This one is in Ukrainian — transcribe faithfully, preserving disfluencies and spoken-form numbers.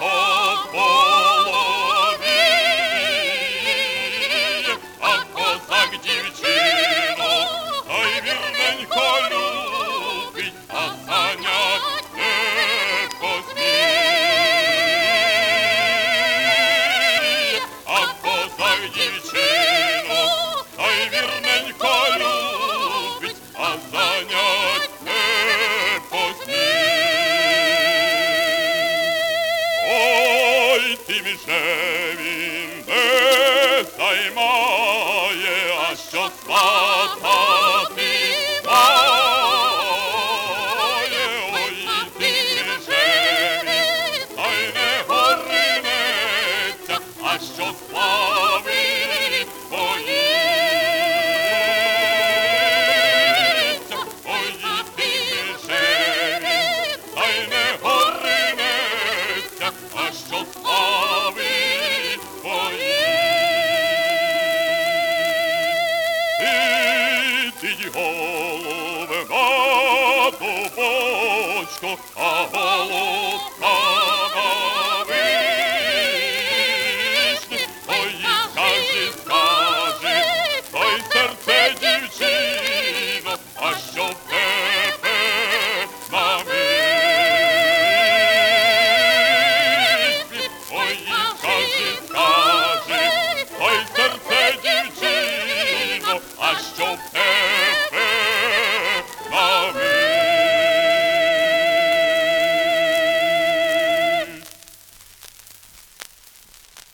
по голові, а козак дівчину, та й вірненько любить, а занять не посміє. А козак дівчину, та й вірненько любить, а занять не посміє. Ой, ти міже